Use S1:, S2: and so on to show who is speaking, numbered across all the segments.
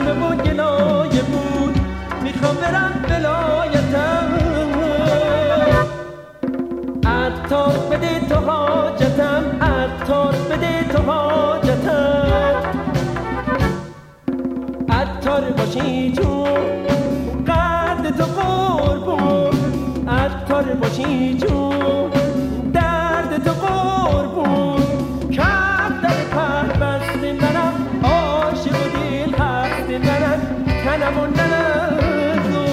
S1: زمزمه و گلایه بود، میخوام برم ولایتم. عطار بده تو حاجتم، عطار بده تو حاجتم. عطار باشی جون قد تو قربون، عطار باشی جون درد تو قربون. کف در پر بسته منم، عاشق و دل خسته منم، تنم و ننزو.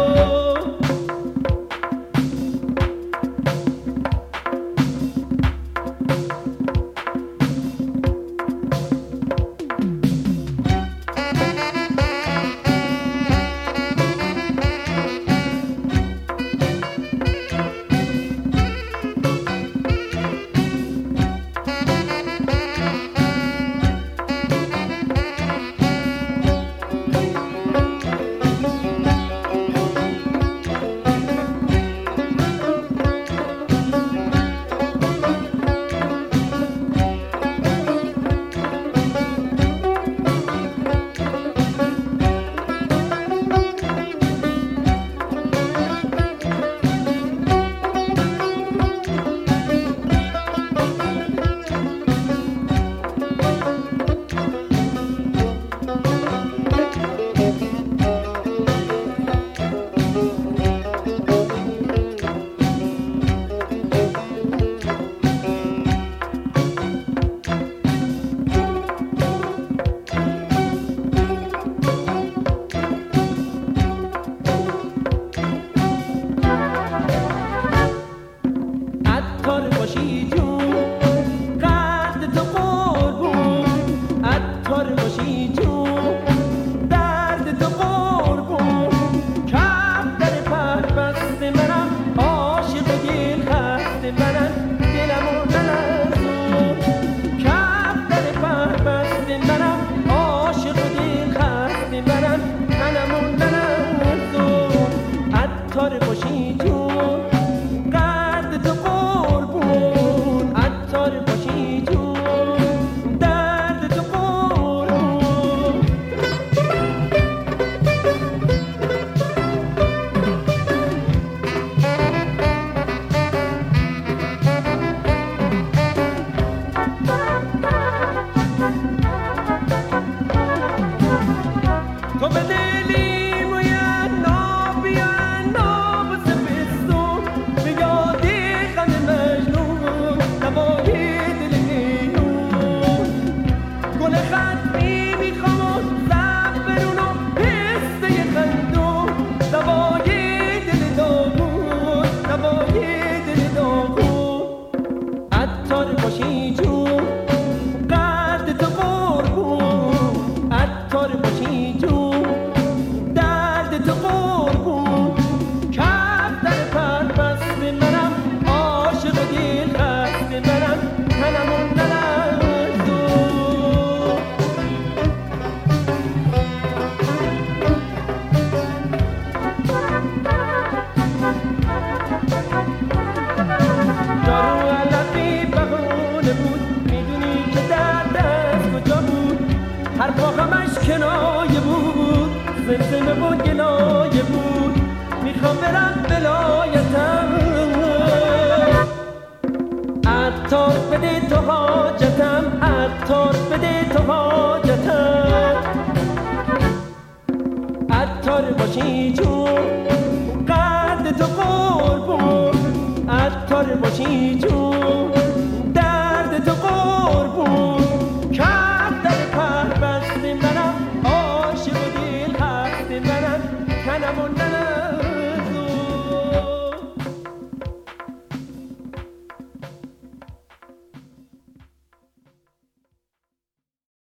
S1: عطار باشی جون قد تو قربون، عطار باشی جون درد تو قربون. کف در پر بسته منم، عاشق و دل خسته منم، دلم و ننزون. کف در پر بسته منم، عاشق و دل خسته منم، تنم و ننزون. عطار باشی جون قد تو قربون، عطار باشی جون درد تو قربون. تو به دلیم و یه ناب سفستون، به یاد غم مجنون نوای دل نیون. گل خطی میخوام و زعفرون و پسته خندون، نوای دل داغون، نوای دل داغون. عطار باشی جون قد تو قربون، عطار باشی جون درد تو قربون. کف در پر بسته منم، عاشق و دل خسته منم، تنم و ننزون. دارو علفی بهونه بود، میدونی که درد از کجا بود. حرفا همش کنایه بود، زمزمه و گلایه بود، میخوام برم ولایتم. عطار بده تو حاجتم، عطار بده تو حاجتم. عطار باشی جون قد تو قربون، عطار باشی جون